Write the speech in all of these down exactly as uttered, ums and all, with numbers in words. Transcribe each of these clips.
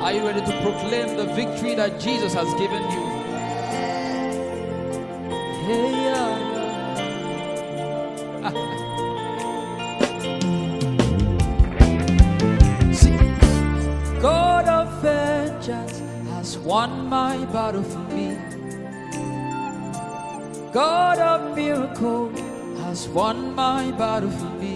Are you ready to proclaim the victory that Jesus has given you? Hey, yeah. See, God of vengeance has won my battle for me. God of miracle has won my battle for me.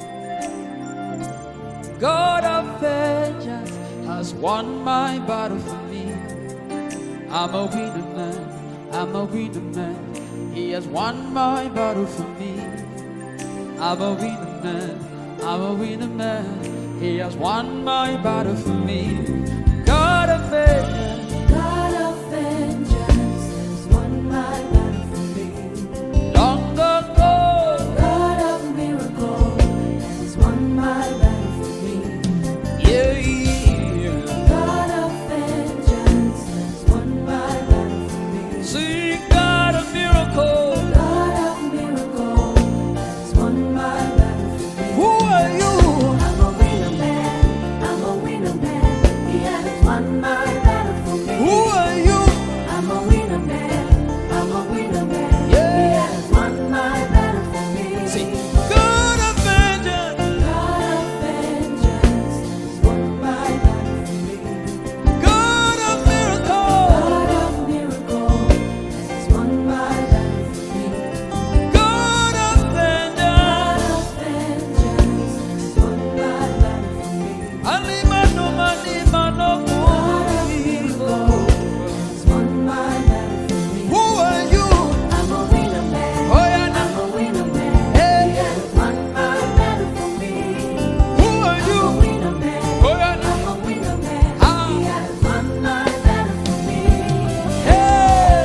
God of vengeance has won my battle for me. I'm a winner man, I'm a winner man. He has won my battle for me. I'm a winner man, I'm a winner man. He has won my battle for me. God of vengeance, God of vengeance has won my battle for me. long ago, God of miracle has won my battle for me. yeah, yeah. God of vengeance has won my battle for me. See, God of miracle, God of miracle has won my battle for me. who are you? I'm a winner man, I'm a winner man. He has won my battle for me. Who are you? I'm a winner man, I'm a winner man. Yeah. He has won my battle for me. See, God of vengeance, God of vengeance has won my battle for me. God of miracle, God of miracle has won my battle for me. God of vengeance. God of vengeance has won my battle for me. Alimano, manimano, God of miracle has won my battle for me. who are you? I'm a winner man. Oh, yeah, now. I'm a winner man. Hey. He has won my battle for me. Who are I'm a you? winner man. Oh, yeah, now. I'm a winner man. Ah. He has won my battle for me. Hey!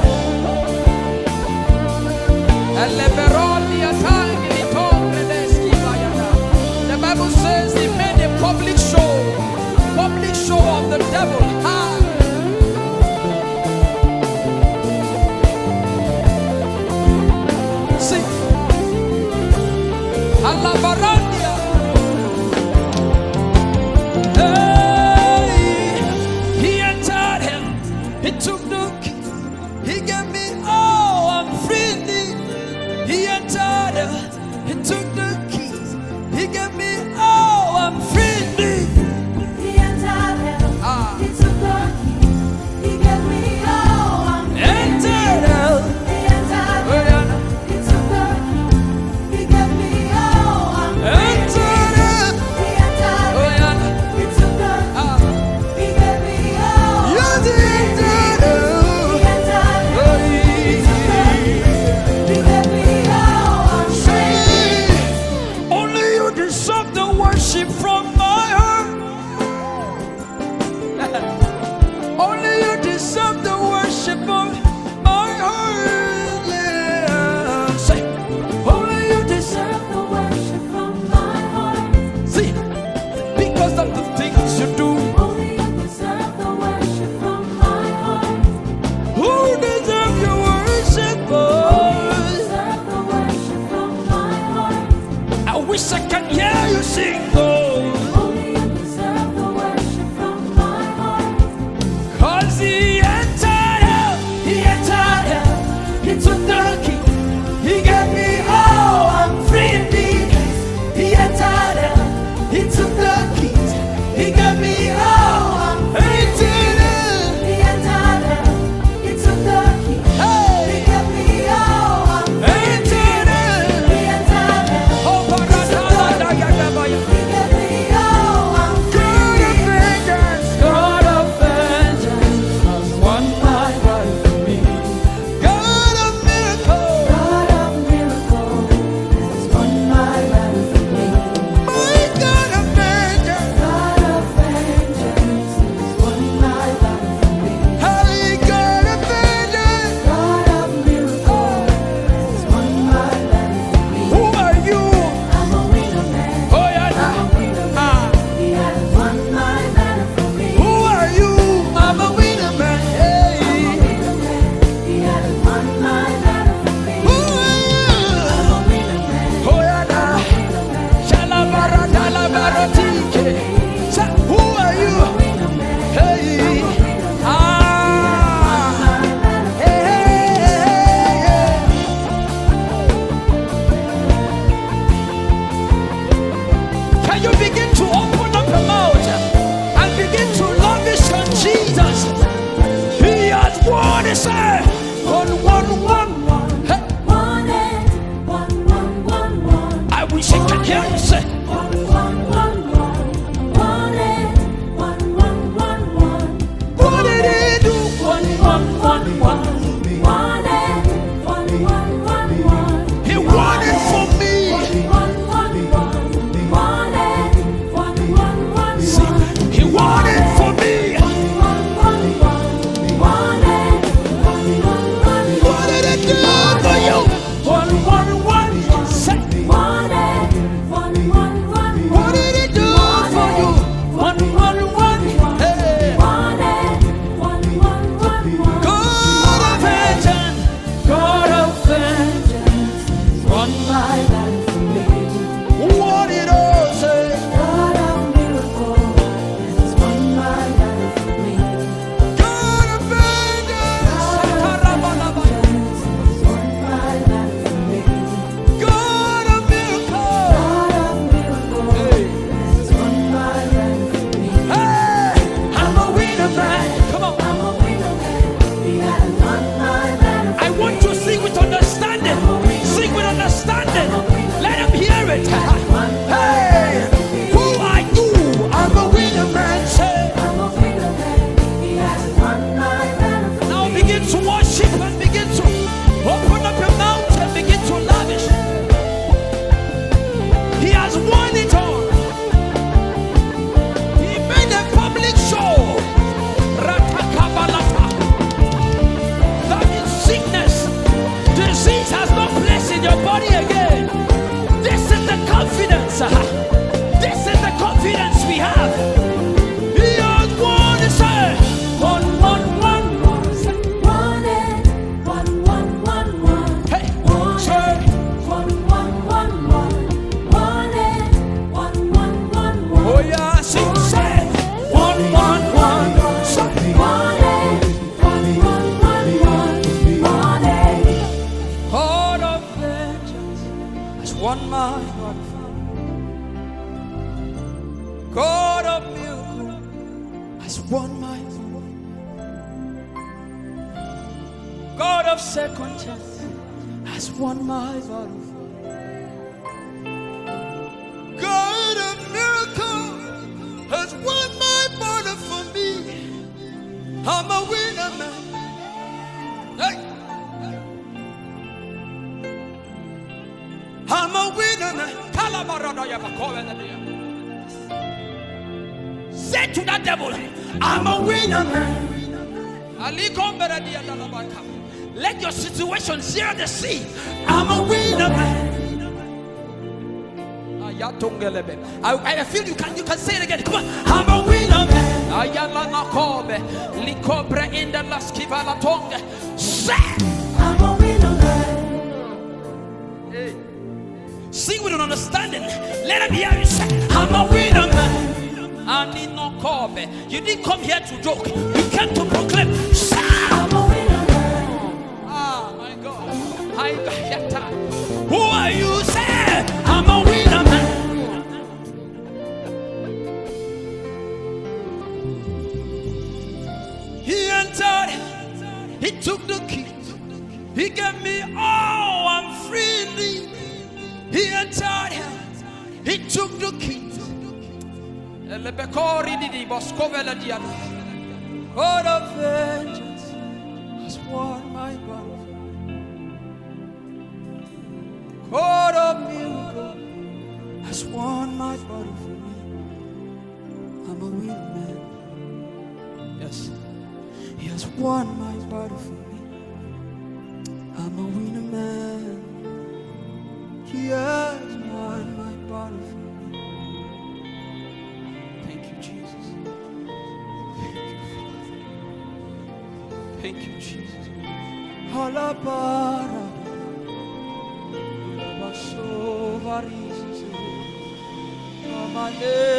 Eleberoni atangi litombe deski bayana. The Bible says he made a public show, public show of the devil. Ah. See, Alabarandia. Hey, he entered him. He took the key. He gave me all. I'm free indeed. He entered him. He took the keys. He gave me all. I'm free indeed. He entered hell. Ah. He took the key. He gave me all. I'm free. Entered hell. He entered Oh, hell. yeah, now. He took the key. He gave me all. I'm free. Entered hell. He entered Oh, hell. yeah, now. He took the key. Ah. He gave me all. You I'm did free. it. He entered Oh, hell. He took the key. He gave me all. I'm free. yeah. Only you deserve the worship from my heart. Only you deserve the worship of my heart. Yeah. Say, only you deserve. Deserve the worship from my heart. See, because of the things you do. Only you deserve the worship from my heart. Who deserve your worship? Only you Oh, deserve the worship from my heart. I wish I could hear you sing. Oh, Only you deserve the worship from my heart. cause he entered hell. He entered hell. He took the key. He gave me all. I'm free indeed. He entered hell. He took the keys. He gave me all. I'm free indeed. He entered hell. He took the key. Hey. He gave me all. I'm free. Entered hell. He entered hell. Oh, He took the key. He gave me my battle for me. What it all say? God of miracles has won my battle for me. God of vengeance. God of vengeance has won my battle for me. God of miracles. God of miracles has won my battle for me. Hey, I'm a winner man. Come on. I'm a winner man. He has won my battle for I me. want to sing with understanding. Sing with understanding. Let them hear it. Hey, who are you? I'm a winner man. Say. I'm a winner man. He has won my battle for Now me. begin to worship and begin to open up your mouth and begin to lavish. He has won it all. He made a public show. Ratakabalata. That means sickness, disease has no place in your body again. This is the confidence. This is the confidence we have. He has won it, sir. One, one, one, one. One and one, one, one, one. Hey, One sir. and one, one, one, one. One and one, one, one, one. Oh yeah, sing, say. One, one, one. Say. One and one, one, one, one. One and God of vengeance has won my heart. God of miracle has won my heart. God of second chance has won my battle. God of miracle has won my battle for me. I'm a winner man. Hey. I'm a winner man. Say to that devil, I'm a winner man. Let your situation zero the sea. I'm a winner man. I, I feel you can you can say it again. Come on, I'm a winner man. Ayala nakobe, likobre in the laskivala tongue. Say, I'm a winner man. sing with an understanding. Let him hear you say, I'm a winner man. I need no kobe. You didn't come here to joke. You came to proclaim. Say, I'm a winner man. ah my God. I got that. Who are you? Say, I'm a winner man. He entered, he took the keys, he gave me all, I'm freely. He entered, he took the keys. God of vengeance has won my battle. God of miracle has won my battle for me. I'm a winner man. Yes. He has won my battle for me. I'm a winner man. He has won my battle for me. Thank you, Jesus. Thank you, Jesus. Halabara. Baso varisis. Amane.